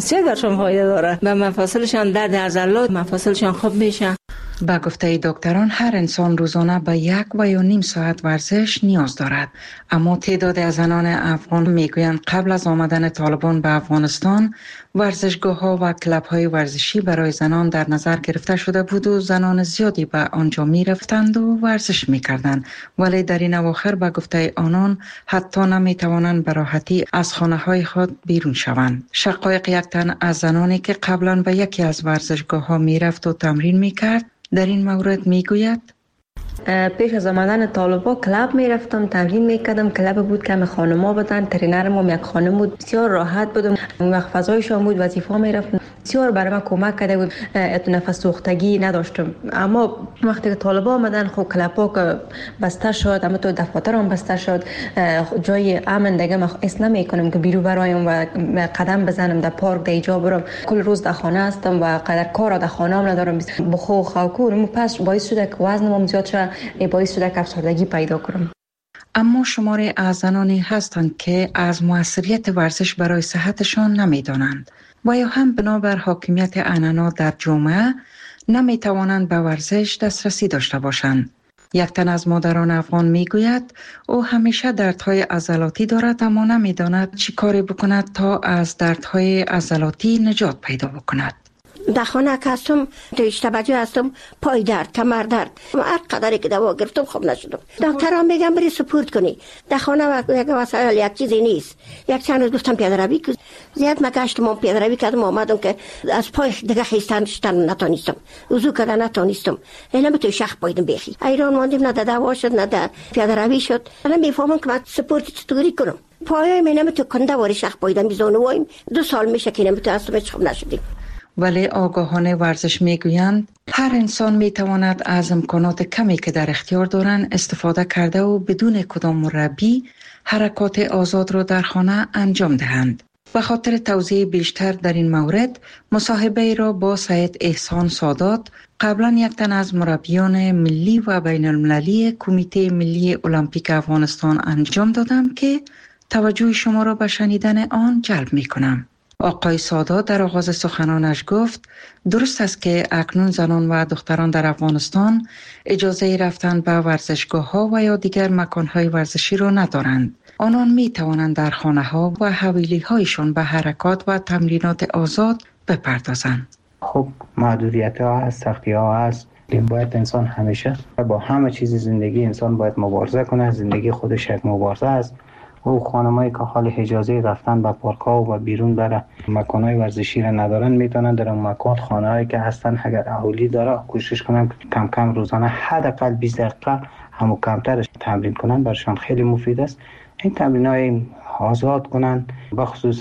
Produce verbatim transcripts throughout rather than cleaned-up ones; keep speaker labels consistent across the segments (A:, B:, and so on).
A: بسیار برشان فایده داره. به مفاصلشان درد عضلات مفاصلشان خوب میشه.
B: با گفته دکتران هر انسان روزانه به یک و یا نیم ساعت ورزش نیاز دارد. اما تعداد از زنان افغان میگویند قبل از آمدن طالبان به افغانستان ورزشگاه ها و کلب های ورزشی برای زنان در نظر گرفته شده بود و زنان زیادی به آنجا می رفتند و ورزش می کردند. ولی در این اواخر به گفته آنان حتی نمی توانند به راحتی از خانه های خود بیرون شوند. شقایق یک تن از زنانی که قبلا به یکی از ورزشگاه ها می رفت و تمرین می کرد در این مورد می گوید:
C: پیش از آمدن طالبا کلاب می رفتم، تمرین می کردم. کلاب بود که همه خانما بودن، ترینرم یک خانم بود، بسیار راحت بودم. اون وقت فضایشان بود، وظیفه می رفتم، بسیار برای من کمک کرده بود. نفس سوختگی نداشتم. اما وقتی که طالبا آمدن خب کلابا که بسته شد، اما تو دفاتر هم بسته شد، جای امن دیگه من حس نمی کنم که بیرون برایم و قدم بزنم در پارک در اینجا برم. کل روز در خانه هستم و قدر کار در خانه هم ندارم. بخو خوکور پس باعث شده که وزنم زیاد شد، باعث شده که افسردگی پیدا کنم.
B: اما شماری از زنانی هستند که از موثریت ورزش برای صحتشان نمیدانند و یا هم بنابر حاکمیت عنعنات در جامعه نمی توانند به ورزش دسترسی داشته باشند. یک تن از مادران افغان می گوید او همیشه دردهای عضلاتی دارد اما نمی داند چی کاری بکند تا از دردهای عضلاتی نجات پیدا بکند.
D: در خانه که هستم اشتباجی هستم، پای درد، کمر درد، هر قدری که دوا گرفتم خوب نشدم. دکتر هم میگم بری سپورت کنی. در خانه یک وسایل یک چیزی نیست. یک چند روز گفتم پیاده روی که زیاد مگشتم، پیاده روی کردم، آمدم که از پای دیگه خیستن شدن نتونستم، وضو کردن نتونستم. اینا به تو شخ پایدم بخی. ایران ماندیم، نه دوا شد نه در پیاده روی شد. الان میفهمم که من سپورت چطوری کنم. پای من نمیتونم کنده واری شخ پایدم میزونه وایم. دو سال میشه که نمیتونم اصلا خوب نشدیم.
B: ولی آگاهانه ورزش میگویند هر انسان میتواند از امکانات کمی که در اختیار دارند استفاده کرده و بدون کدام مربی حرکات آزاد را در خانه انجام دهند. به خاطر توضیح بیشتر در این مورد مصاحبه را با سید احسان سادات، قبلا یک تن از مربیان ملی و بین المللی کمیته ملی المپیک افغانستان انجام دادم که توجه شما را به شنیدن آن جلب میکنم. آقای سادات در آغاز سخنانش گفت درست است که اکنون زنان و دختران در افغانستان اجازه رفتن به ورزشگاه ها و یا دیگر مکان های ورزشی را ندارند. آنان می توانند در خانه ها و حویلی هایشان به حرکات و تمرینات آزاد بپردازند.
E: خب محدودیت ها هست، سختی ها هست. باید انسان همیشه با همه چیز زندگی انسان باید مبارزه کنه. زندگی خودش یک مبارزه است. و خانمایی که حال اجازه رفتن به پارک ها و بیرون بره مکان‌های ورزشی را ندارن میتونن در اون مکان خانه‌هایی که هستن اگر اهالی داره کوشش کنن کم کم روزانه حداقل بیست دقیقه همو کمترش تمرین کنن، برشان خیلی مفید است. این تمرین‌های آزاد کنن، بخصوص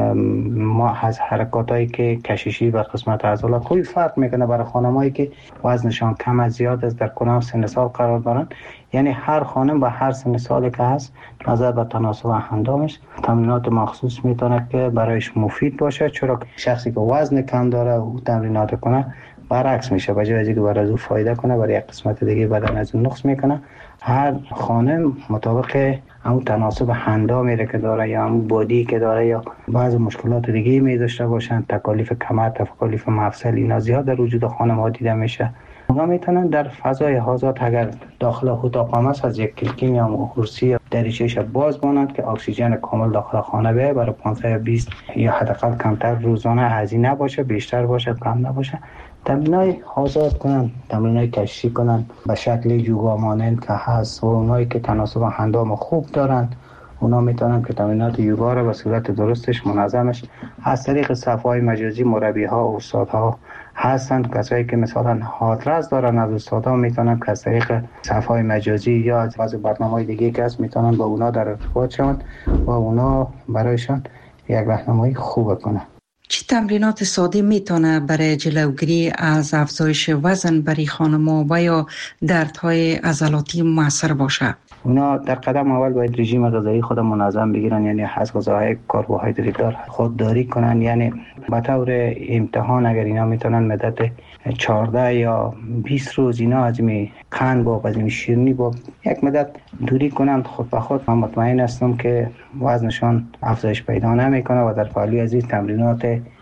E: ما از حرکاتایی که کششی و قسمت عضلات خیلی فرق میکنه برای خانمایی که وزنشان کم از زیاد است، در کدام سن سال قرار دارن. یعنی هر خانم با هر سن سالی که هست نظر به تناسب اندامش تمرینات مخصوص میتونه که برایش مفید باشه، چرا شخصی که وزن کم داره او تمرینات کنه برعکس میشه، به جای اینکه برای او فایده کنه برای یک قسمت دیگه بدن از اون نقص میکنه. هر خانم مطابق همون تناسب اندامی که داره یا همون بادی که داره یا بعض مشکلات دیگه می داشته باشن، تکالیف کمر، تکالیف مفصل، اینا زیاد در وجود خانم ها دیده میشه. اونا میتونن در فضای آزاد اگر داخل اتاق هم از یک کلکین یا کرسی دریچه‌اش باز مانند که اکسیژن کامل داخل خانه بیاید، برای پانصد و بیست یا حداقل کمتر روزانه هزینه باشه، بیشتر باشه کم نباشه. تمرینای آزاد کنن، تمرینای کشی کنن به شکل یوگا مانند که هست و اونایی که تناسب اندام خوب دارن اونا میتونن که تمرینات یوگا رو به صورت درستش منظمش از طریق صفحه‌های مجازی مربی‌ها و استادها هستند. کسایی که مثلا آدرس دارن از استادها میتونن که از طریق صفحه‌های مجازی یا از بعضی برنامه‌های دیگه که هست میتونن با اونا در ارتباط شون و اونا برایشان یک راهنمایی خوب کنن.
B: چه تمرینات ساده میتونه برای جلوگیری از افزایش وزن برای خانم‌ها و یا دردهای عضلاتی موثر باشه؟
E: اونا در قدم اول باید رژیم غذایی خود منظم بگیرن، یعنی از غذاهای کربوهیدرات دار خودداری کنن. یعنی به طور امتحان اگر اینا میتونن مدت چهارده یا بیست روز اینا از می قند با از می شیرینی با یک مدت دوری کنن، خود به خود من مطمئن هستم که وزنشان افزایش پیدا نمیکنه و در پالی از این تمرینات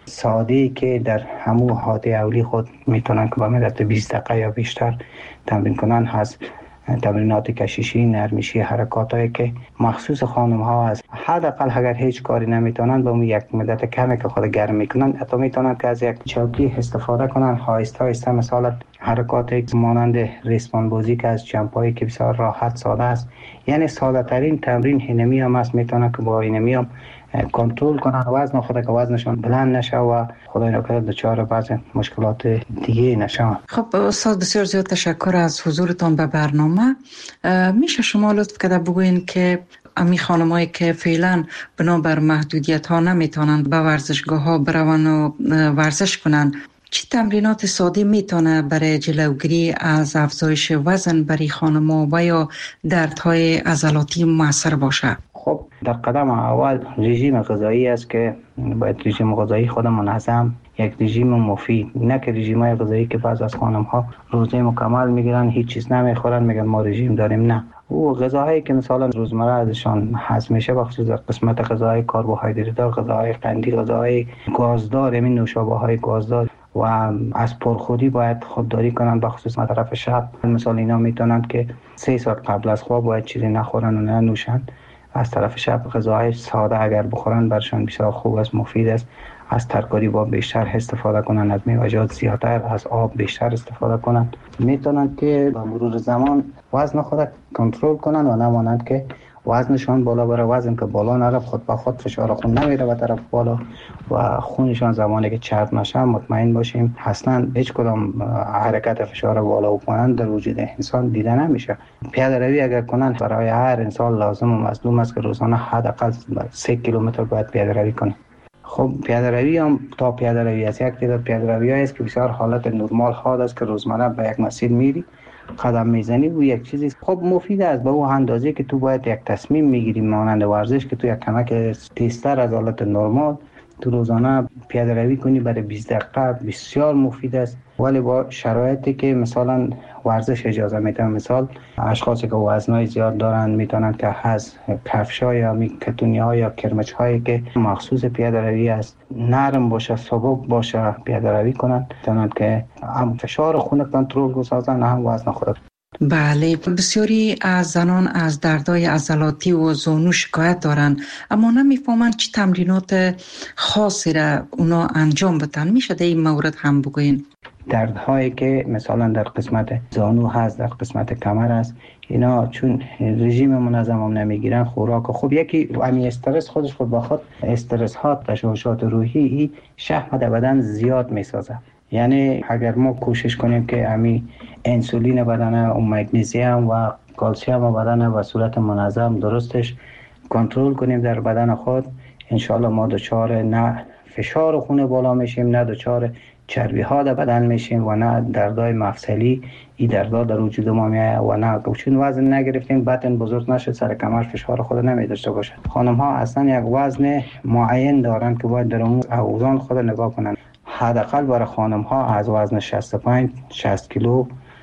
E: ساده که در همو حاده اولی خود میتونن که با مدت بیست دقیقه یا بیشتر تمرین کنن هست. تمرینات کششی، نرمشی، حرکاتایی که مخصوص خانم ها هست. حداقل اگر هیچ کاری نمیتونن با یک مدت کمی که خود گرم میکنن حتی میتونن که از یک چوکی استفاده کنن، آهسته آهسته مثلا حرکاتی مانند ریسمان بازی که از جمپایی که بسیار راحت ساده است. یعنی ساده ترین تمرین اینمی هم است، میتونن که با اینمی هم کنترل کنن وزن خود که وزنشان بلند نشه و خدای نکرده دچار بعضی مشکلات دیگه نشه.
B: خب استاد بسیار زیاد تشکر از حضورتان به برنامه. میشه شما لطف کرده بگوین که امی خانمایی که فعلا بنابر محدودیت ها نمیتونن به ورزشگاه ها برون و ورزش کنن، چه تمرینات ساده میتونه برای جلوگیری از افزایش وزن برای خانم‌ها و یا دردهای عضلاتی مؤثر باشه؟
E: خب در قدم اول رژیم غذایی است که باید رژیم غذایی خود منظم، یک رژیم مفید، نه که رژیم‌های غذایی که بعض از خانم‌ها روزه مکمل میگیرن هیچ چیز نمیخورن میگن ما رژیم داریم. نه، او غذاهایی که مثلا روزمره ازشان هضم میشه بخصوص در قسمت غذاهای کربوهیدرات دار، غذاهای قندی، غذاهای گازدار، همین نوشابه‌های گازدار و از پرخودی باید خودداری کنن بخصوص طرف شب. مثلا اینا میتونن که سه ساعت قبل از خواب باید چیزی نخورن و نه نوشن. از طرف شب غذاهای ساده اگر بخورن برشان بسیار خوب است، مفید است. از ترکاری با بیشتر استفاده کنن، از میوه‌جات زیادتر، از آب بیشتر استفاده کنن. میتونن که با مرور زمان وزن خود کنترل کنن و نمانند که وزنشان بالا بره. وزن که بالا نره خود به خود فشار خون نمیره به طرف بالا و خونشان زمانی که چرب نشه مطمئن باشیم اصلا هیچ کدام حرکت فشار بالا و پایین در وجود انسان دیده نمیشه. پیاده روی اگر کنن برای هر انسان لازم و مطلوب است که روزانه حداقل سه کیلومتر باید پیاده روی کنه. خب پیاده روی هم تا پیاده روی است یک تعداد پیاده روی است که بسیار حالت نرمال حاد است که روزانه به یک مسیر میری قدم میزنی و یک چیزی خب مفید است به اون اندازه که تو باید یک تصمیم میگیری مانند ورزش که تو یک کمک تیزتر از حالت نرمال تو روزانه پیاده روی کنی برای بیست دقیقه بسیار مفید است، ولی با شرایطی که مثلا ورزش اجازه میده. مثال اشخاصی که وزنای زیاد دارن میتونن که از کفش‌های یا کتونی‌ها یا کرمچ‌هایی که مخصوص پیاده روی است نرم باشه، سبک باشه پیاده روی کنن، میتونن که هم فشار خون کنترل بسازن هم وزن خود.
B: بله، بسیاری از زنان از دردهای عضلاتی و زانو شکایت دارن اما نمیفهمن چه تمرینات خاصی را اونا انجام بدن. میشه در این مورد هم بگوین؟
E: دردهایی که مثلا در قسمت زانو هست، در قسمت کمر هست، اینا چون رژیم منظم هم نمیگیرن خوراک خب یکی امی استرس خودش خود با خود استرس ها تشوشات روحی ای شحم در بدن زیاد میسازه. یعنی اگر ما کوشش کنیم که امی انسولین بدن و مگنیزیم و کلسیم بدن و صورت منظم درستش کنترل کنیم در بدن خود، انشالله ما دچار نه فشار خون بالا میشیم، نه دچار چربی ها در بدن میشیم و نه دردای مفصلی ای دردا در وجود ما میایه و نه چون وزن نگرفتیم بطن بزرگ نشد سر کمر فشار خود نمیداشته باشه. خانم ها اصلا یک وزن معین دارن که باید در اون اوزان خود نگاه کنن. حداقل برای خانم ها از وزن شصت و پنج شصت کیلو،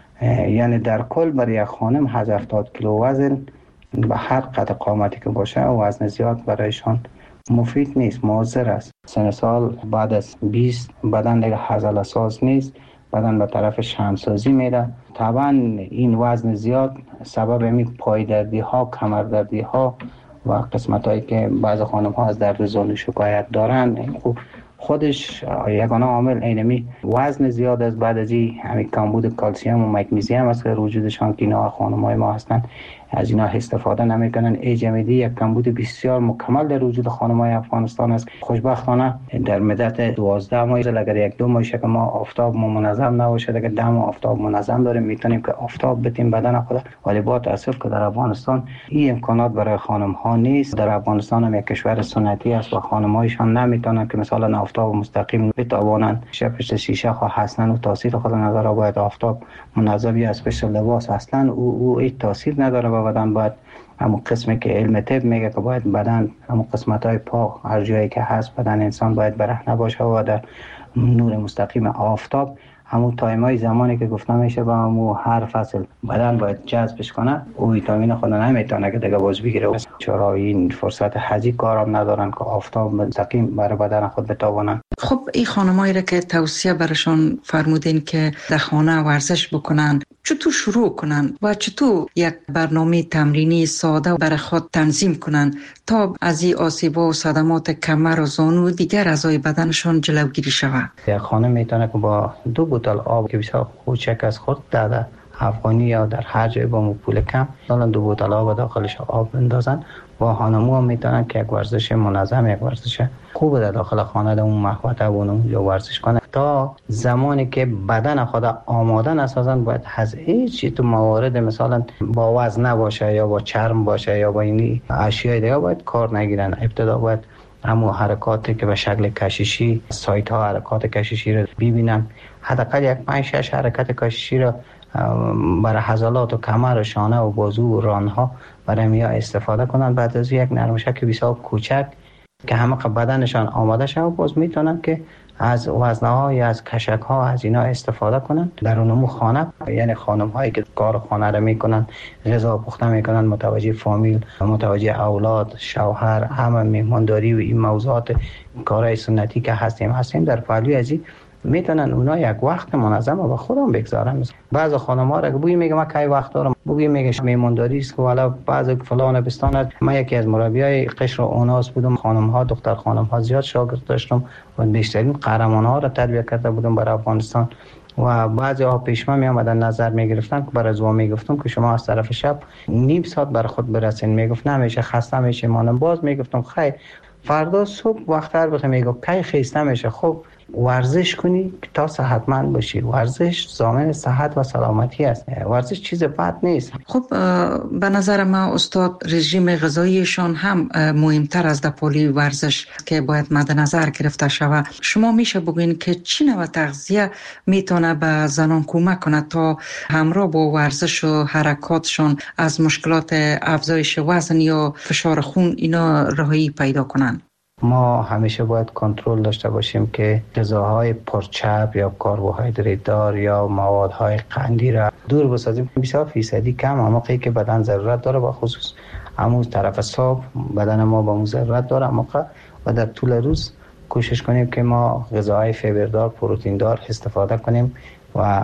E: یعنی در کل برای یک خانم هفتاد کیلو وزن به هر قد قامتی که باشه وزن زیاد برایشان مفید نیست، مضر است. سن سال بعد از بیست بدن دیگه عضله ساز نیست، بدن به طرف شمسازی میره. طبعا این وزن زیاد سبب می پای دردی ها، کمر دردی ها و قسمت هایی که بعض خانم ها از درد زانو شکایت دارن خودش یگانه عامل اینمی وزن زیاد است. بعد از این همین کمبود کلسیم و مگنیزیم است که وجودشان که اینا خانم‌های ما هستن از اینا استفاده نمیکنن. ایجمیدی یک کمبود بسیار مکمل در وجود خانم‌های افغانستان است. خوشبختانه در مدت دوازده ماه اگر یک دو ماهشه که ما آفتاب ما منظم نباشه، اگر دم آفتاب منظم داریم میتونیم که آفتاب بتیم بدن خود، ولی با تاسف که در افغانستان این امکانات برای خانم‌ها نیست. در افغانستان هم یک کشور سنتی است و خانم‌هایشان نمیتونن که مثلا آفتاب مستقیم بتابانن پشت شیشه ها هستن و تاثیر خود نداره. باید آفتاب منظمی از پشت لباس اصلا او او ای تاثیر نداره به بدن. باید همون قسمی که علم طب میگه که باید بدن همون قسمت های پا هر جایی که هست بدن انسان باید برهنه باشه و در نور مستقیم آفتاب همون تایمای زمانی که گفتم میشه با همون هر فصل بدن باید جذبش کنه، او ویتامین خود نمیتونه که دیگه باز بگیره. چرا این فرصت حجی کارم ندارن که آفتاب مستقیم برای بدن خود بتابونن.
B: خب این خانمایی را که توصیه برشان فرمودین که در خانه ورزش بکنن، چطور شروع کنن و چطور یک برنامه تمرینی ساده برای خود تنظیم کنن تا از این آسیب‌ها و صدمات کمر و زانو و دیگر اعضای بدنشان جلوگیری شود؟
E: یک خانم میتونه که با دو بوتل آب که بسیار کوچک از خود در افغانی یا در هر جای با پول کم مثلا دو بوتل آب داخلش آب بندازن و خانم‌ها میتونن که یک ورزش منظم، یک ورزش خوب در داخل خانه در اون محوطه و اونجا ورزش کنن تا زمانی که بدن خود آماده نسازن. باید از هیچ تو موارد مثلا با وزن نباشه یا با چرم باشه یا با این اشیاء دیگه باید کار نگیرن. ابتدا باید همون حرکاتی که به شکل کشیشی، سایت ها حرکات کشیشی رو ببینن، حداقل یک پنج شش حرکت کشیشی رو برای عضلات و کمر و شانه و بازو و رانها برای میا استفاده کنن. بعد از یک نرمشک بسیار کوچک که همه بدنشان آماده شد باز میتونن که از وزنه‌ها یا از کشک‌ها از اینا استفاده کنن در اونمو خانه. یعنی خانم‌هایی که کار خانه رو میکنن، غذا پخته میکنن، متوجه فامیل، متوجه اولاد، شوهر، همه میهمانداری و این موضوعات کارهای سنتی که هستیم هستیم در پهلوی ازی میتونن اونا یک وقت منظم و خودم بگذارن. بعض خانم‌ها را بوی میگه ما کی وقت دارم، بوی میگه میهمانداری است والا بعض فلان بستان. ما یکی از مربیای قشر و اوناس بودم، خانم‌ها دختر خانم‌ها زیاد شاگرد داشتم و بیشترین قهرمان‌ها را تربیت کرده بودم برای افغانستان و بعضی ها پیش من می آمدن نظر می گرفتن که برای زوا می گفتم که شما از طرف شب نیم ساعت برای خود برسین. می گفت نمیشه، خسته میشه مانم. باز می گفتم خیر فردا صبح وقت‌تر بخوام. می گفت کی خسته میشه. خب ورزش کنی تا صحتمند باشی. ورزش ضامن صحت و سلامتی است. ورزش چیز بد نیست.
B: خب به نظر من استاد رژیم غذاییشان هم مهمتر از دپالی ورزش که باید مد نظر گرفته شود. شما میشه بگوین که چی نوع تغذیه میتونه به زنان کمک کنه تا همراه با ورزش و حرکاتشان از مشکلات افزایش وزن یا فشار خون اینا رهایی پیدا کنن؟
E: ما همیشه باید کنترل داشته باشیم که غذاهای پرچرب یا کربوهیدرات دار یا موادهای قندی را دور بسازیم. بسیار فیصدی کم موقعی که بدن ضرورت داره، با خصوص همون طرف صبح بدن ما با اون ضرورت داره موقع و در طول روز کوشش کنیم که ما غذاهای فیبردار، پروتئین دار استفاده کنیم و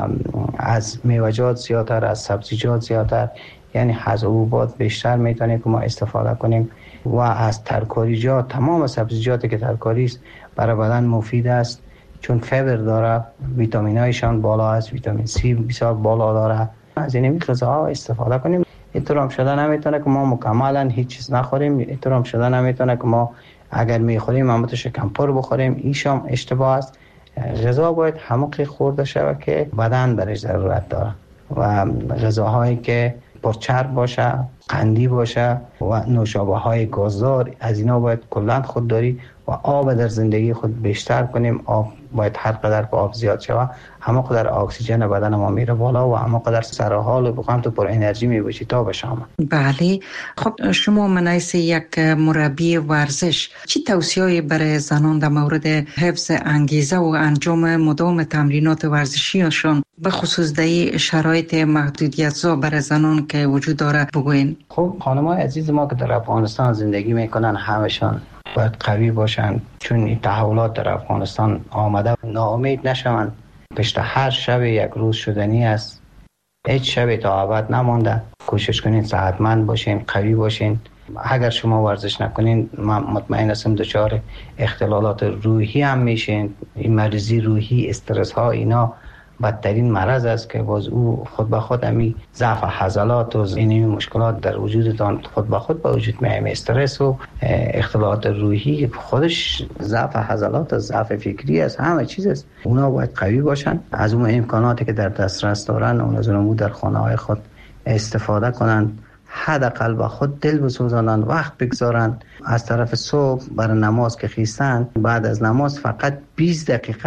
E: از میوه‌جات زیادتر، از سبزیجات زیادتر، یعنی از حبوبات بیشتر میتونیم که ما استفاده کنیم و از ترکاریجات، تمام سبزیجاتی که ترکاری است برای بدن مفید است چون فیبر داره، ویتامینایشان بالا است، ویتامین سی بسیار بالا داره. از این غذاها استفاده کنیم. اینطور هم شده نمیتونه که ما مکملا هیچ چیز نخوریم. اینطور هم شده نمیتونه که ما اگر میخوریم اما شکم پر بخوریم. ایشام اشتباه است. غذا باید همونقدر خورده شود که بدن برش ضرورت داره و غذاهایی که پرچرب باشه، قندی باشه و نوشابه های گازدار، از اینا باید کلاً خودداری و آب در زندگی خود بیشتر کنیم. آب باید هر قدر که آب زیاد شود همه قدر اکسیژن بدن ما میره بالا و همه قدر سر حال و بخوام تو پر انرژی میباشی تا بشام.
B: بله. خب شما منایس یک مربی ورزش چی توصیه‌ای برای زنان در مورد حفظ انگیزه و انجام مداوم تمرینات ورزشیشان به خصوص در شرایط محدودیت‌زا برای زنان که وجود داره بگوین؟
E: خب خانم‌های عزیز ما که در افغانستان زندگی میکنن همشان باید قوی باشن چون این تحولات در افغانستان آمده. ناامید نشوند. پشت هر شب یک روز شدنی است. هیچ شب تا ابد نمانده. کوشش کنین صحتمند باشین، قوی باشین. اگر شما ورزش نکنین من مطمئن هستم دچار اختلالات روحی هم میشین. این مریضی روحی، استرس ها، اینا بدترین مرض است که باز او خود به خود امی ضعف عضلات و این مشکلات در وجودتان خود به خود به وجود میاد. استرس و اختلالات روحی خودش ضعف عضلات، ضعف فکری است، همه چیز است. اونا باید قوی باشن. از اون امکاناتی که در دسترس دارن اون از اون در خانه های خود استفاده کنن. حداقل با خود دل بسوزانن، وقت بگذارن. از طرف صبح برای نماز که خیستن بعد از نماز فقط بیست دقیقه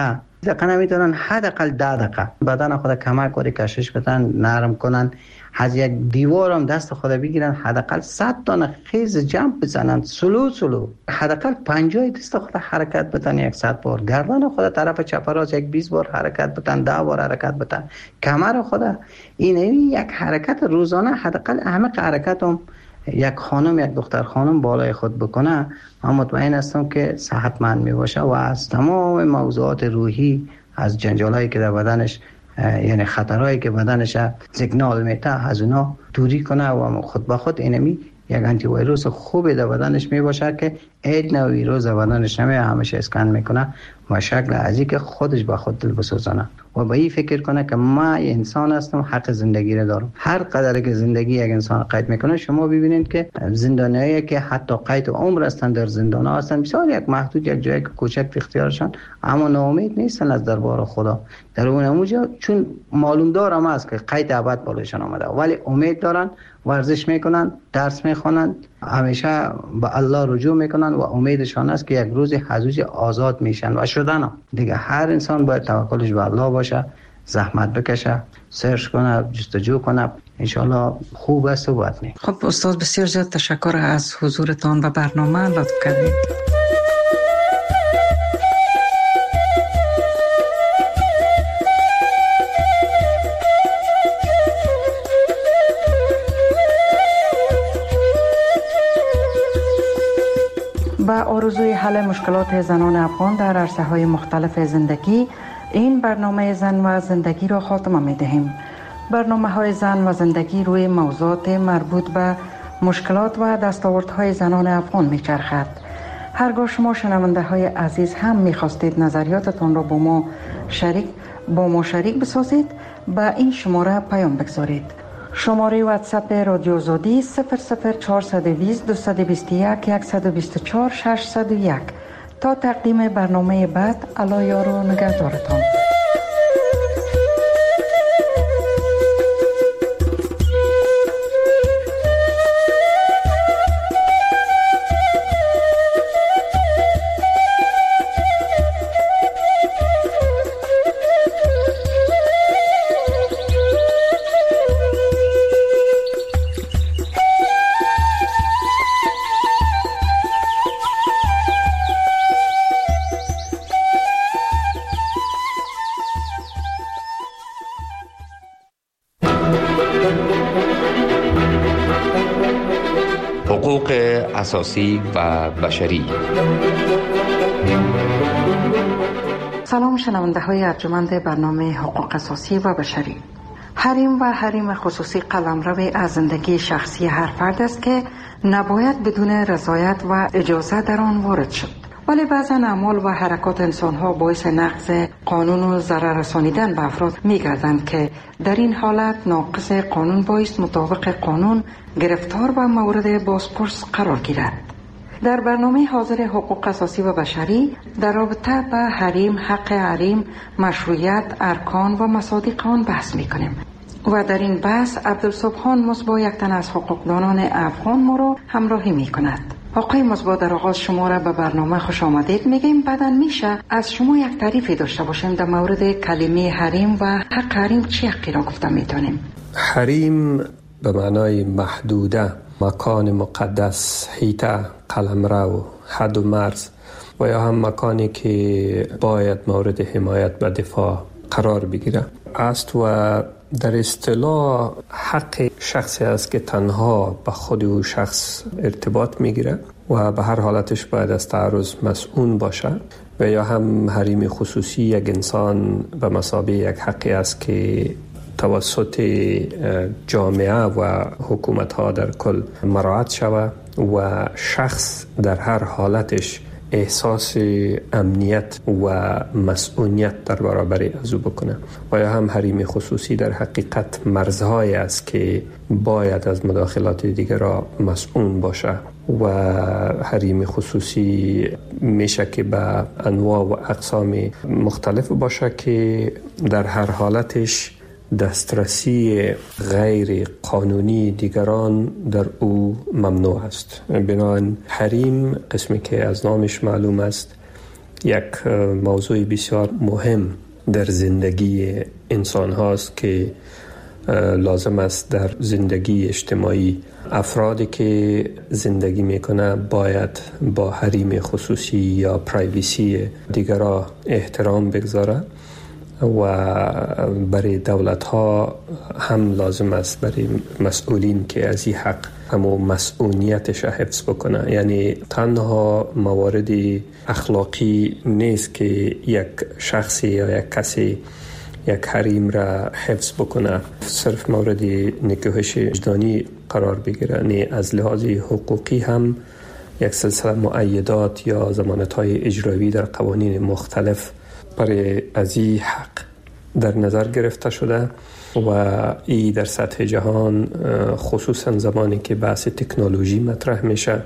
E: دقیقا نمیتونن حداقل ده دقیقه بدن خود کمک کنه کشش بدن، نرم کنن، از یک دیوار هم دست خود بگیرن، حداقل صد دانه خیز جمپ بزنن، سلو سلو حداقل پنجاه دست خود حرکت بدن، صد بار گردن خود طرف چپ راست یک بیست بار حرکت بدن، ده بار حرکت بدن، کمر خود این یک حرکت روزانه حداقل همه حرکت هم یک خانم یک دختر خانم بالای خود بکنه، من مطمئن هستم که صحتمند می باشه و از تمام موضوعات روحی، از جنجالایی که در بدنش یعنی خطرهایی که بدنش سیگنال میده از اونا دوری کنه و خود به خود اینمی یک آنتی ویروس خوبی در بدنش می باشه که هیچ نوع ویروس در بدنش نمی همیشه اسکن میکنه و شکل ازی که خودش به خود دل بسوزانه و به این فکر کنه که ما انسان هستم، حق زندگی رو دارم. هر قدر که زندگی یک انسان قید میکنه، شما ببینید که زندانیایی که حتی قید عمر هستن در زندان ها هستن، بسیار یک محدود یک جای کوچک اختیارشان، اما ناامید نیستن از دربار خدا در اون همونجا، چون معلوم دارم است که قید ابد بالایشان آمده، ولی امید دارن، ورزش میکنن، درس میخونن، همیشه به الله رجوع میکنن و امیدشان است که یک روز حضوج آزاد میشن و شدن. دیگه هر انسان باید توکلش به الله باشه، زحمت بکشه، سرچ کنه، جستجو کنه، انشالله خوب است و بد نیست.
B: خب استاد، بسیار زیاد تشکر از حضورتان و برنامه لطف کردید. با آرزوی حل مشکلات زنان افغان در عرصه‌های مختلف زندگی، این برنامه زن و زندگی را خاتمه می‌دهیم. برنامه‌های زن و زندگی روی موضوعات مربوط به مشکلات و دستاوردهای زنان افغان می‌چرخد. هرگاه شما شنونده‌های عزیز هم می‌خواستید نظریاتتان را با ما شریک با ما شریک بسازید، به این شماره پیام بگذارید. شماره واتساپ رادیو آزادی صفر صفر چهارصد و بیست دویست و بیست و یک صد و بیست و چهار ششصد و یک. تا تقدیم برنامه بعد، الله یار و نگهدارتان.
F: حقوق اساسی و بشری.
B: سلام شنونده های ارجمند برنامه حقوق اساسی و بشری. حریم و حریم خصوصی قلمرو از زندگی شخصی هر فرد است که نباید بدون رضایت و اجازه در آن وارد شد. ولی بعضا اعمال و حرکات انسان‌ها باعث نقض قانون و ضرر رسانیدن به افراد می‌گردند که در این حالت ناقض قانون باعث مطابق قانون گرفتار و مورد بازپرس قرار گیرد. در برنامه حاضر حقوق اساسی و بشری در رابطه به حریم، حق حریم، مشروعیت، ارکان و مصادیق آن بحث می‌کنیم. و در این بحث عبدالسبحان مصباح، یک تن از حقوقدانان افغان، ما را همراهی می‌کند. آقای مصباح، در آغاز شما را به برنامه خوش آمدید میگیم. بعداً میشه از شما یک تعریفی داشته باشیم در مورد کلمه حریم و حق حریم چی حقی را گفته میتونیم؟
G: حریم به معنای محدوده، مکان مقدس، حیطه، قلمرو، حد و مرز و یا هم مکانی که باید مورد حمایت و دفاع قرار بگیره است و در اصطلاح حق شخصی است که تنها به خود او شخص ارتباط میگیره و به هر حالتش باید از تعرض مسئول باشه و یا هم حریم خصوصی یک انسان به مثابه یک حقی است که توسط جامعه و حکومت ها در کل مراعات شود و شخص در هر حالتش احساس امنیت و مسئولیت در برابر از او بکنه و یا هم حریم خصوصی در حقیقت مرزهایی است که باید از مداخلات دیگر را مسئول باشه و حریم خصوصی میشه که به انواع و اقسام مختلف باشه که در هر حالتش دسترسی غیر قانونی دیگران در او ممنوع است. بنابراین حریم قسمی که از نامش معلوم است یک موضوع بسیار مهم در زندگی انسان هاست که لازم است در زندگی اجتماعی افرادی که زندگی میکنه باید با حریم خصوصی یا پرایویسی دیگران احترام بگذاره و برای دولت ها هم لازم است برای مسئولین که از این حق همو مسئولیتش حفظ بکنه. یعنی تنها موارد اخلاقی نیست که یک شخصی یا یک کسی یک حریم را حفظ بکنه، صرف مورد نکوهش وجدانی قرار بگیره، نه از لحاظ حقوقی هم یک سلسله مؤیدات یا ضمانت‌های اجرایی در قوانین مختلف برای از این حق در نظر گرفته شده و ای در سطح جهان خصوصا زمانی که بحث تکنولوژی مطرح میشه،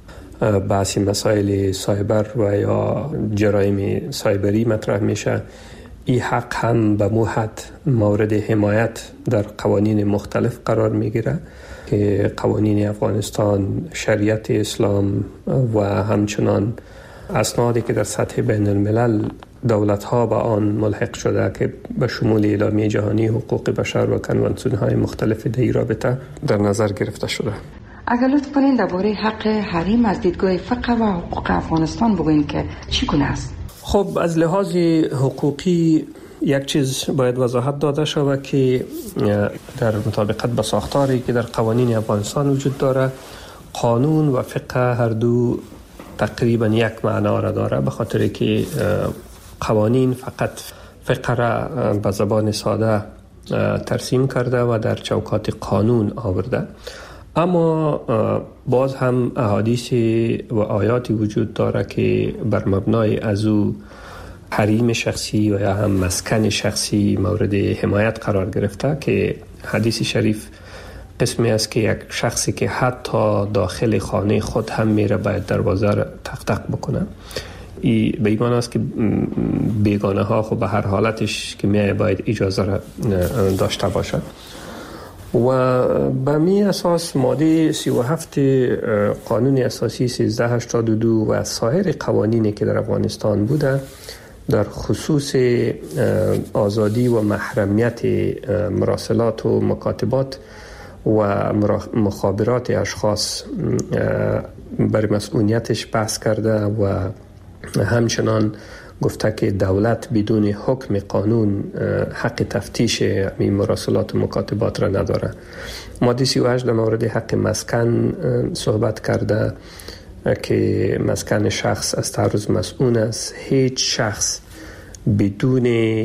G: بحث مسائل سایبر و یا جرایم سایبری مطرح میشه، این حق هم به موحد مورد حمایت در قوانین مختلف قرار میگیره که قوانین افغانستان، شریعت اسلام و همچنان اسنادی که در سطح بین الملل دولت ها به آن ملحق شده که به شمول اعلامیه جهانی حقوق بشر و کنوانسیون های مختلف در این رابطه در نظر گرفته شده.
B: اگر لطف کنین درباره حق حریم از دیدگاه فقه و حقوق افغانستان بگوین که چگونه است؟
G: خب از لحاظ حقوقی یک چیز باید وضاحت داده شود که در مطابقت با ساختاری که در قوانین افغانستان وجود داره، قانون و فقه هر دو تقریبا یک معنا را داره، به خاطر که قوانین فقط فقه را به زبان ساده ترسیم کرده و در چوکات قانون آورده، اما باز هم احادیث و آیاتی وجود داره که بر مبنای از او حریم شخصی و یا هم مسکن شخصی مورد حمایت قرار گرفته، که حدیث شریف قسمی است که یک شخصی که حتی داخل خانه خود هم میره باید دروازه را تق تق بکنه. ای به ایمان است که بیگانه ها خب به هر حالتش که میای باید اجازه را داشته باشد و به می اساس ماده سی و هفت قانون اساسی سیزده هشتاد و دو و سایر قوانینی که در افغانستان بوده در خصوص آزادی و محرمیت مراسلات و مکاتبات و مخابرات اشخاص بر مسئولیتش بحث کرده و همچنان گفته که دولت بدون حکم قانون حق تفتیش این مراسلات و مکاتبات را نداره. ماده سی و هشت در مورد حق مسکن صحبت کرده که مسکن شخص از تعرض مسئول است. هیچ شخص بدون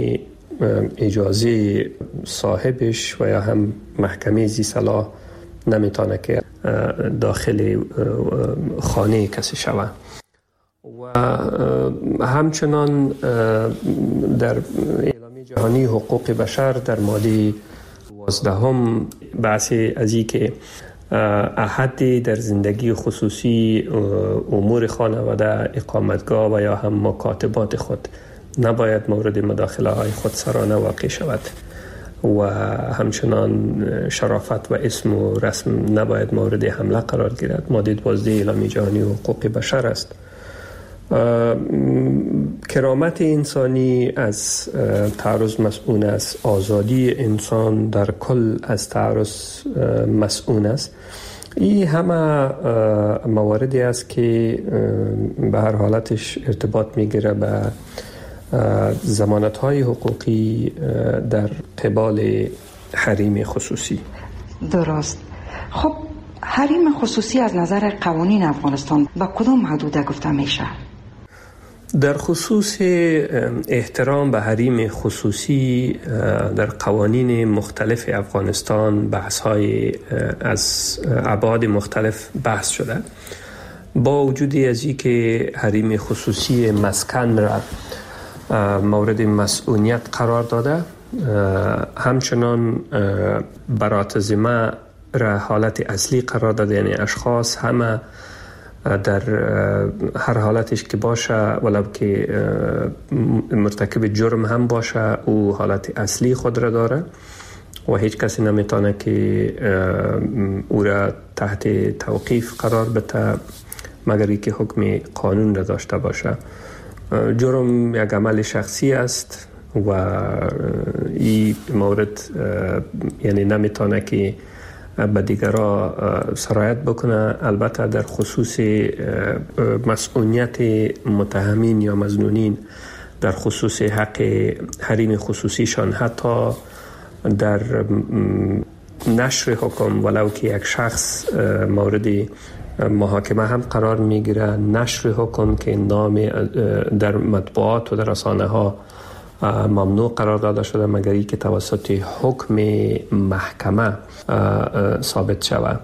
G: اجازه صاحبش و یا هم محکمه ذی صلاح نمیتونه که داخل خانه کسی شود و همچنان در اعلامیه جهانی حقوق بشر در ماده دوازده هم بحث از این که احدی در زندگی خصوصی امور خانواده، اقامتگاه و یا هم مکاتبات خود نباید مورد مداخله های خودسرانه واقع شود و همچنان شرافت و اسم و رسم نباید مورد حمله قرار گیرد. ماده دوازده اعلامیه جهانی حقوق بشر است. کرامت انسانی از تعرض مسئول است، آزادی انسان در کل از تعرض مسئول است. این همه مواردی است که به هر حالتش ارتباط میگیره به ضمانت‌های حقوقی در قبال حریم خصوصی.
B: درست. خب حریم خصوصی از نظر قوانین افغانستان با کدام حدود گفته میشه؟
G: در خصوص احترام به حریم خصوصی در قوانین مختلف افغانستان بحث‌های از ابعاد مختلف بحث شده. با وجود از این که حریم خصوصی مسکن را مورد مسئولیت قرار داده، همچنان برات ذمه را حالت اصلی قرار داده، یعنی اشخاص همه در هر حالتش که باشه ولو که مرتکب جرم هم باشه او حالت اصلی خود را داره و هیچ کسی نمیتونه که او را تحت توقیف قرار بده مگر اینکه حکم قانون را داشته باشه. جرم یک عمل شخصی است و این مورد یعنی نمیتونه که به دیگرها سرایت بکنه. البته در خصوص مسئولیت متهمین یا مظنونین در خصوص حق حریم خصوصیشان، حتی در نشر حکم ولو که یک شخص مورد محاکمه هم قرار میگیره، نشر حکم که نام در مطبوعات و در رسانه ها ممنوع قرار داده شده مگر ای که توسط حکم محکمه ثابت شود.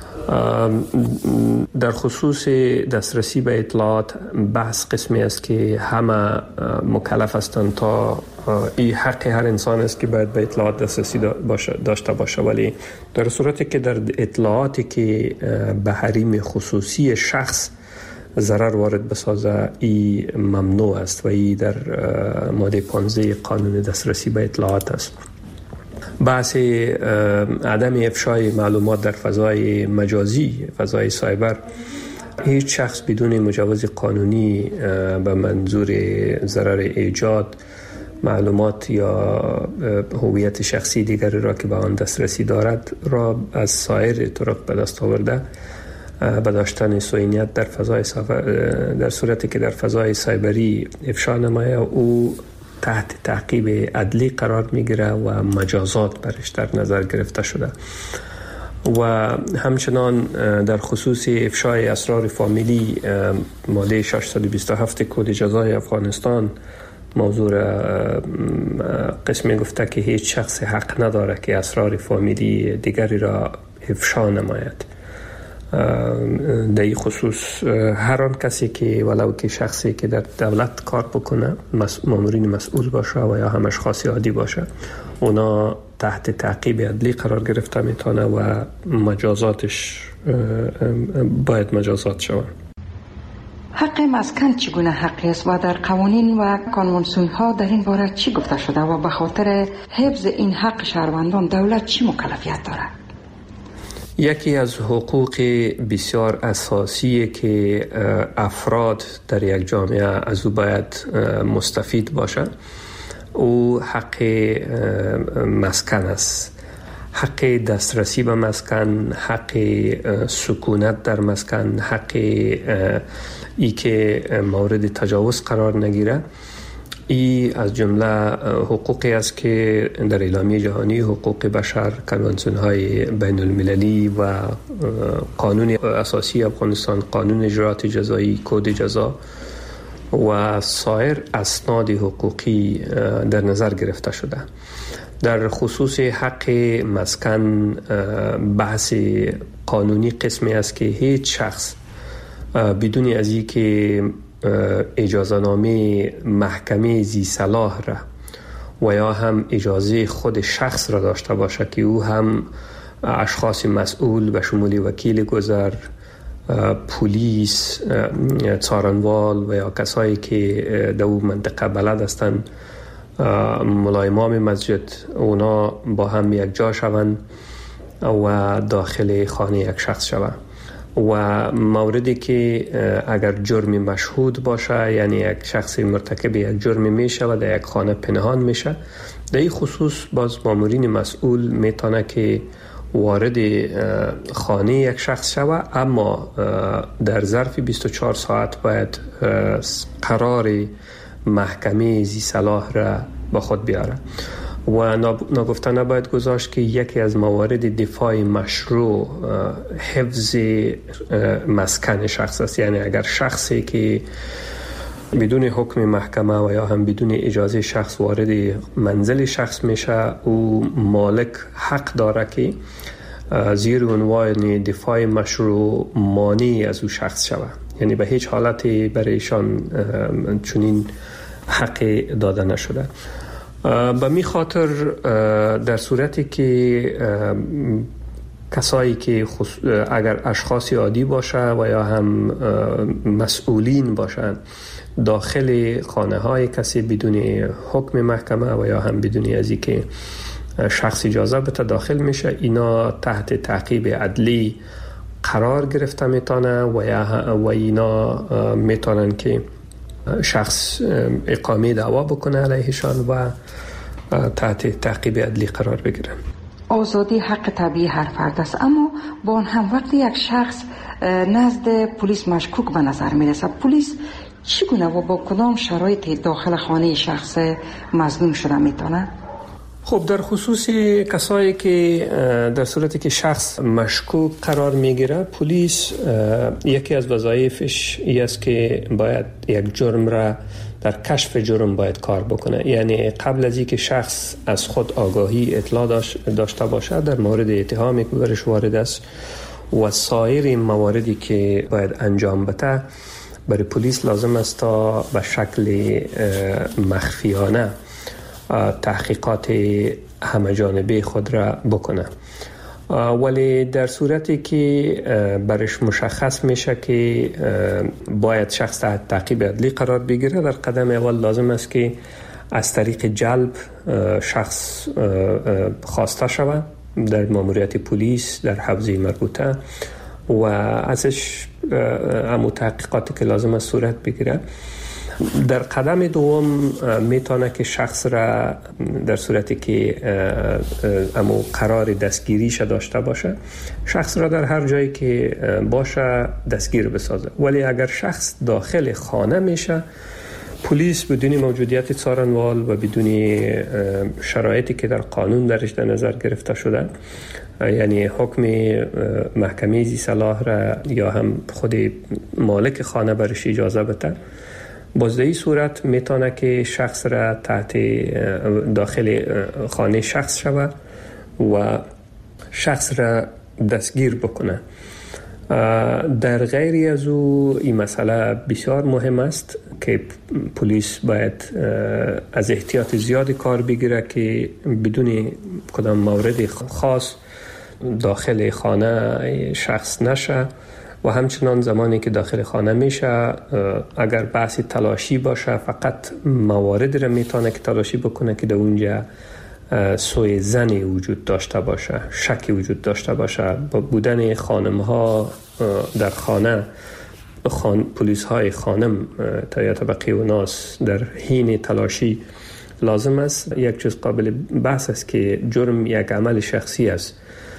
G: در خصوص دسترسی به اطلاعات بحث قسمی است که همه مکلف هستند تا این حق هر انسان است که باید به اطلاعات دسترسی داشته باشه، ولی در صورتی که در اطلاعاتی که به حریم خصوصی شخص ضرر وارد بسازه این ممنوع است و این در ماده پانزده قانون دسترسی به اطلاعات است. بحث عدم افشای معلومات در فضای مجازی، فضای سایبر، هیچ شخص بدون مجوز قانونی به منظور ضرر ایجاد معلومات یا هویت شخصی دیگری را که به آن دسترسی دارد را از سایر طرق به دست آورده به داشتن صهیونیت در فضای در صورتی که در فضای سایبری افشا نمایه او تحت تعقیب عدلی قرار میگیره و مجازات برش در نظر گرفته شده. و همچنان در خصوص افشای اسرار فامیلی ماده ششصد و بیست و هفت کد جزای افغانستان موضوع قسمی گفته که هیچ شخص حق نداره که اسرار فامیلی دیگری را افشا نماید. در این خصوص هر آن کسی که ولو که شخصی که در دولت کار بکنه، مامورین مسئول باشه و یا هم اشخاص عادی باشه، اونا تحت تعقیب عدلی قرار گرفته میتونه و مجازاتش باید مجازات شود.
B: حق مسکن چگونه حقی است و در قوانین و کنوانسیون ها در این باره چی گفته شده و به خاطر حفظ این حق شهروندان دولت چی مکلفیت دارد؟
G: یکی از حقوق بسیار اساسی که افراد در یک جامعه از او باید مستفید باشند او حق مسکن است. حق دسترسی به مسکن، حق سکونت در مسکن، حق ای که مورد تجاوز قرار نگیره. ای از جمله حقوقی است که در اعلامیه جهانی حقوق بشر، کنوانسیون های بین المللی و قانون اساسی افغانستان، قانون اجرات جزایی، کد جزا و سایر اسناد حقوقی در نظر گرفته شده. در خصوص حق مسکن بحث قانونی قسمی است که هیچ شخص بدون از این که اجازه نامه محکمه ذی صلاح را و یا هم اجازه خود شخص را داشته باشه که او هم اشخاص مسئول به شمول وکیل گذر، پلیس، څارنوال و یا کسایی که در اون منطقه بلد هستند، ملای امام مسجد، اونا با هم یک جا شوند و داخل خانه یک شخص شوند. و موردی که اگر جرم مشهود باشه، یعنی یک شخص مرتکب یک جرم میشه و در یک خانه پنهان میشه، در این خصوص باز مامورین مسئول میتونه که وارد خانه یک شخص شوه، اما در ظرف بیست و چهار ساعت باید قرار محکمه ذی صلاح را با خود بیاره. و ناگفته نباید گذاشت که یکی از موارد دفاع مشروع حفظ مسکن شخص است. یعنی اگر شخصی که بدون حکم محکمه و یا هم بدون اجازه شخص وارد منزل شخص میشه، او مالک حق داره که زیر عنوان دفاع مشروع مانع از او شخص شود. یعنی به هیچ حالتی برایشان چنین حق داده نشده. به می خاطر در صورتی که کسایی که اگر اشخاص عادی باشه و یا هم مسئولین باشند داخل خانه های کسی بدون حکم محکمه و یا هم بدون از اینکه شخص اجازه بده داخل میشه، اینا تحت تعقیب عدلی قرار گرفته میتونه و یا و اینا میتونن که شخص اقامه دعوا بکنه علیهشان و تحت تعقیب عدلی قرار بگیرن.
B: آزادی حق طبیعی هر فرد است، اما با آن هم وقتی یک شخص نزد پلیس مشکوک به نظر می رسد، پلیس چگونه و با کدام شرایط داخل خانه شخص مظنون شده میتونه؟
G: خب در خصوص کسایی که در صورتی که شخص مشکوک قرار میگیره، پلیس یکی از وظایفش این است که باید یک جرم را در کشف جرم باید کار بکنه. یعنی قبل از اینکه شخص از خود آگاهی اطلاع داشته باشه در مورد اتهامی که برش وارد است و سایر مواردی که باید انجام بده، برای پلیس لازم است تا به شکل مخفیانه تحقیقات همه جانبه خود را بکنه. ولی در صورتی که برش مشخص میشه که باید شخص تحت تعقیب عدلی قرار بگیره، در قدم اول لازم است که از طریق جلب شخص خواسته شود در ماموریت پلیس در حوزه مربوطه و ازش امو تحقیقاتی که لازم است صورت بگیره. در قدم دوم میتونه که شخص را در صورتی که امو قرار دستگیریش داشته باشه، شخص را در هر جایی که باشه دستگیر بسازه. ولی اگر شخص داخل خانه میشه، پلیس بدون موجودیت څارنوال و بدون شرایطی که در قانون درش در نظر گرفته شده، یعنی حکم محکمه ذی صلاح را یا هم خود مالک خانه برش اجازه بده، باز در این صورت میتونه که شخص را تحت داخل خانه شخص شود و شخص را دستگیر بکنه. در غیری از او این مسئله بسیار مهم است که پلیس باید از احتیاط زیادی کار بگیره که بدون کدام مورد خاص داخل خانه شخص نشه و همچنان زمانی که داخل خانه میشه اگر بحثی تلاشی باشه فقط مواردی را میتونه که تلاشی بکنه که در اونجا سوء ظنی وجود داشته باشه، شکی وجود داشته باشه. با بودن خانم ها در خانه، خان... پلیس های خانم تا طبقه و ناس در حین تلاشی لازم است. یک چیز قابل بحث است که جرم یک عمل شخصی است.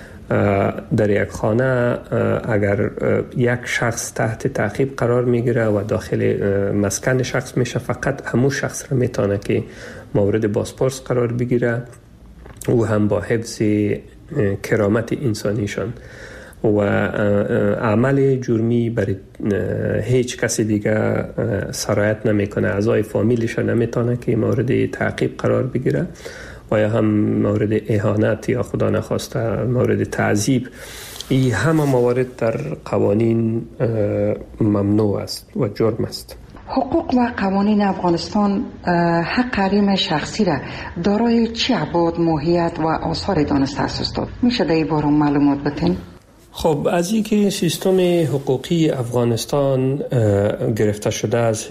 G: در یک خانه اگر یک شخص تحت تعقیب قرار میگیره و داخل مسکن شخص میشه، فقط همون شخص را میتونه که مورد بازپرس قرار بگیره و هم با حفظ کرامت انسانیشان و عمل جرمی برای هیچ کسی دیگه سرایت نمیکنه. اعضای فامیلش نمیتونه که مورد تعقیب قرار بگیره و یا هم مورد اهانت یا خدا نخواسته مورد تعذیب. این همه موارد در قوانین ممنوع است و جرم است.
B: حقوق و قوانین افغانستان حق حریم شخصی را دارای چه ابعاد، ماهیت و آثار دانسته است؟ میشه در این باره معلومات بدین؟
G: خب از این که سیستم حقوقی افغانستان گرفته شده از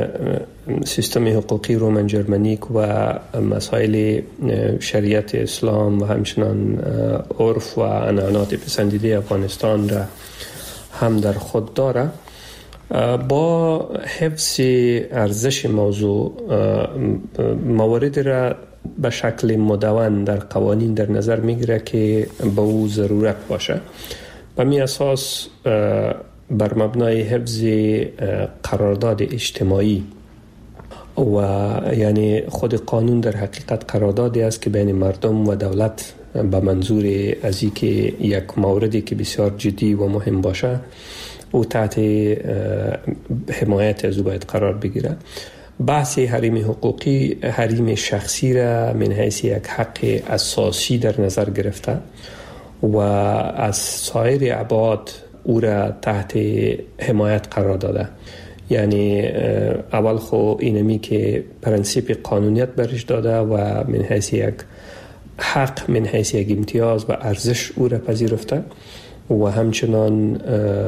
G: سیستم حقوقی رومن جرمنیک و مسائل شریعت اسلام و همچنان عرف و عنعنات پسندیده افغانستان را هم در خود داره، با حفظ ارزش موضوع موارد را به شکل مدون در قوانین در نظر میگیره که به او ضرورت باشه. به می اساس بر مبنای حفظ قرارداد اجتماعی و یعنی خود قانون در حقیقت قراردادی است که بین مردم و دولت به منظور از این که یک موردی که بسیار جدی و مهم باشه او تحت حمایت از او باید قرار بگیره. بحث حریم حقوقی حریم شخصی را من حیث یک حق اساسی در نظر گرفته و از سایر ابعاد او را تحت حمایت قرار داده. یعنی اول خو اینمی که پرنسیپ قانونیت برش داده و من حیث یک حق، من حیث یک امتیاز و ارزش او را پذیرفته و همچنان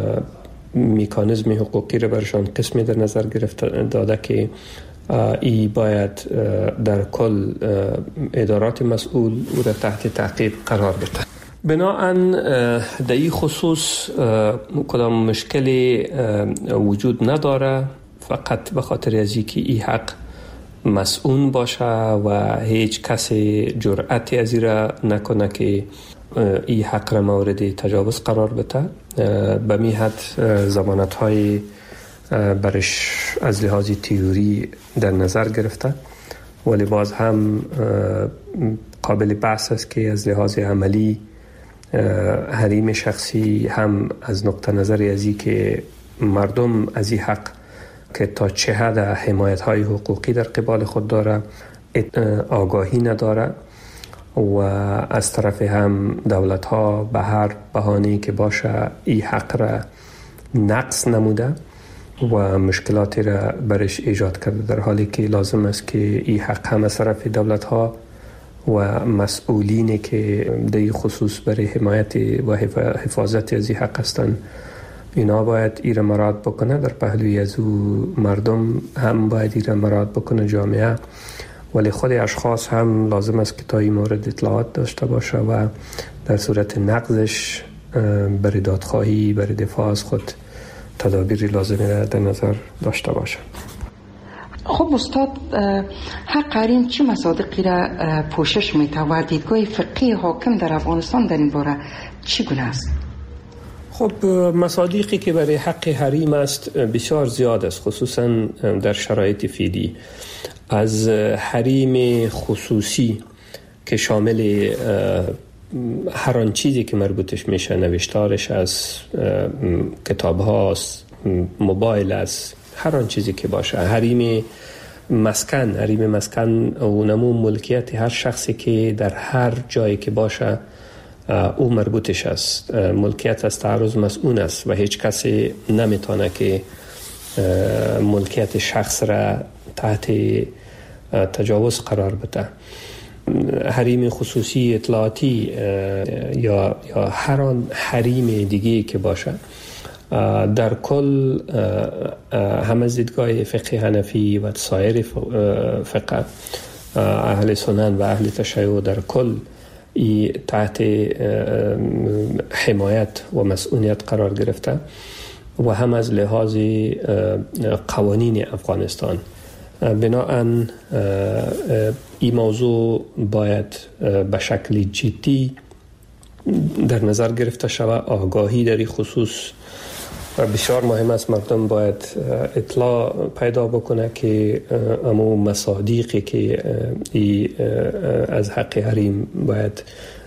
G: میکانیزم حقوقی را برشان قسمی در نظر گرفته داده که ای باید در کل ادارات مسئول او را تحت تعقیب قرار بده. بناهن در این خصوص کدام مشکلی وجود نداره، فقط به خاطر از اینکه این حق مسئول باشه و هیچ کسی جرأتی از این را نکنه که این حق را مورد تجاوز قرار بده. به می حد ضمانت های برش از لحاظ تئوری در نظر گرفته، ولی باز هم قابل بحث است که از لحاظ عملی حریم شخصی هم از نقطه نظر ازی که مردم از این حق که تا چه حد حمایت های حقوقی در قبال خود داره آگاهی نداره، و از طرف هم دولت ها به هر بهانه‌ای که باشه این حق را نقص نموده و مشکلاتی را برش ایجاد کرده، در حالی که لازم است که این حق هم از طرف دولت ها و مسئولینی که در خصوص برای حمایت و حفاظت از این حق هستند اینا باید ایره مراعات بکنه. در پهلوی از او مردم هم باید ایره مراعات بکنه، جامعه، ولی خود اشخاص هم لازم است که تا این مورد اطلاعات داشته باشه و در صورت نقضش برای دادخواهی برای دفاع از خود تدابیری لازمی را در نظر داشته باشه.
B: خب استاد، حق حریم چه مصادیقی را پوشش میده و دیدگاه فقهی حاکم در افغانستان در این باره چگونه است؟
G: خب مصادیقی که برای حق حریم است بسیار زیاد است، خصوصا در شرایط فعلی. از حریم خصوصی که شامل هر آن چیزی که مربوطش میشه، نوشتارش از کتاب هاست، موبایل است، هر آن چیزی که باشه. حریم مسکن، حریم مسکن و نمو ملکیت هر شخصی که در هر جایی که باشه او مربوطش است. ملکیت از تعرض مسئول است و هیچ کسی نمیتونه که ملکیت شخص را تحت تجاوز قرار بده. حریم خصوصی اطلاعاتی یا یا هر آن حریم دیگه که باشه، در کل هم از دیدگاه فقه حنفی و سایر فقه اهل سنن و اهل تشیع در کل ای تحت حمایت و مسئولیت قرار گرفته و هم از لحاظ قوانین افغانستان. بنابراین این موضوع باید به شکل جدی در نظر گرفته شود. آگاهی در این خصوص بسیار مهم است. مردم باید اطلاع پیدا بکنه که امو مصادیقی که ای از حق حریم باید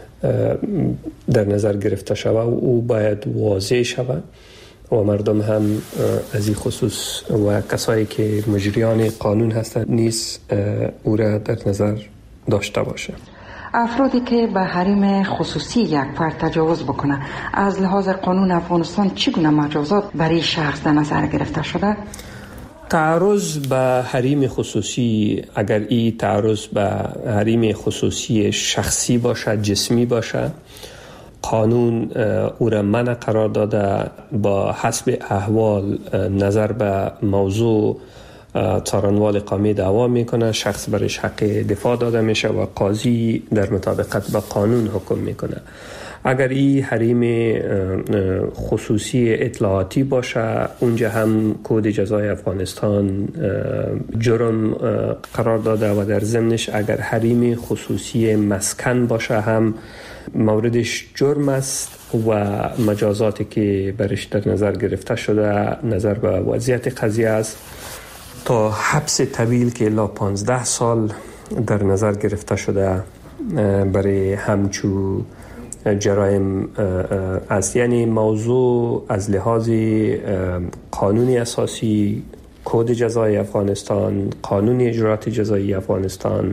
G: در نظر گرفته شود و او باید واضح شود و مردم هم از این خصوص و کسایی که مجریان قانون هستند نیز او را در نظر داشته باشه.
B: افرادی که به حریم خصوصی یک فرد تجاوز بکنه، از لحاظ قانون افغانستان چگونه مجازات برای شخص در نظر گرفته شده؟
G: تعرض به حریم خصوصی، اگر این تعرض به حریم خصوصی شخصی باشه، جسمی باشه، قانون او را منع قرار داده. با حسب احوال نظر به موضوع څارنوال قومی دعوا میکنه، شخص برش حق دفاع داده میشه و قاضی در مطابقت با قانون حکم میکنه. اگر این حریم خصوصی اطلاعاتی باشه، اونجا هم کد جزای افغانستان جرم قرار داده و در ضمنش اگر حریم خصوصی مسکن باشه هم موردش جرم است و مجازاتی که برش در نظر گرفته شده نظر به وضعیت قضیه است تا حبس طویل که الا پانزده سال در نظر گرفته شده برای همچو جرایم است. یعنی موضوع از لحاظ قانونی اساسی، کد جزای افغانستان، قانون اجرات جزایی افغانستان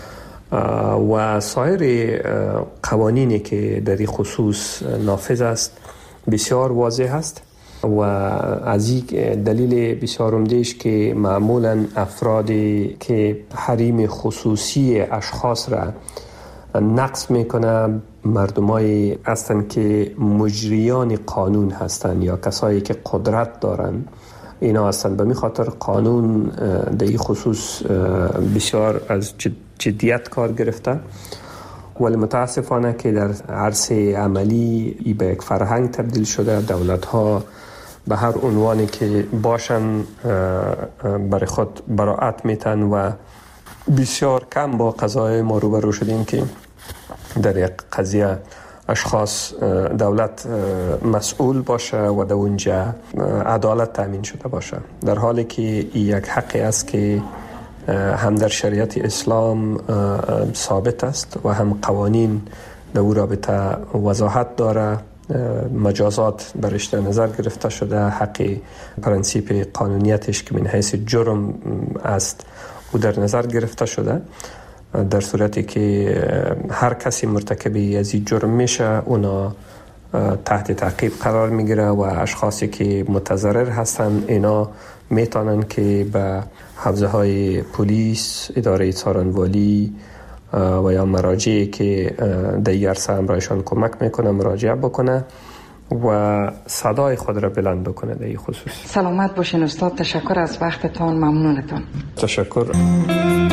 G: و سایر قوانینی که در این خصوص نافذ است بسیار واضح است و از این دلیل بسیار عمده‌اش که معمولا افرادی که حریم خصوصی اشخاص را نقض میکنه مردمایی هستند که مجریان قانون هستند یا کسایی که قدرت دارند. اینا هستند. به می خاطر قانون در این خصوص بسیار از جدیت کار گرفته، ولی متاسفانه که در عرصه عملی ای به یک فرهنگ تبدیل شده. دولت ها به هر عنوانی که باشن برای خود براعت میتن و بسیار کم با قضای ما روبرو شدیم که در یک قضیه اشخاص دولت مسئول باشه و در اونجا عدالت تامین شده باشه، در حالی که یک حقی است که هم در شریعت اسلام ثابت است و هم قوانین در او رابطه وضاحت داره. مجازات برش در نظر گرفته شده، حق پرنسیپ قانونیتش که من حیث جرم است او در نظر گرفته شده، در صورتی که هر کسی مرتکب از این جرم میشه اونا تحت تعقیب قرار میگیره و اشخاصی که متضرر هستن اینا میتونن که به حوزه های پلیس، اداره څارنوالی و یا مراجعی که در این عرصه امرایشان کمک میکنه مراجعه بکنه و صدای خود را بلند بکنه در این خصوص.
B: سلامت باشین استاد، تشکر از وقتتان، ممنونتان.
G: تشکر.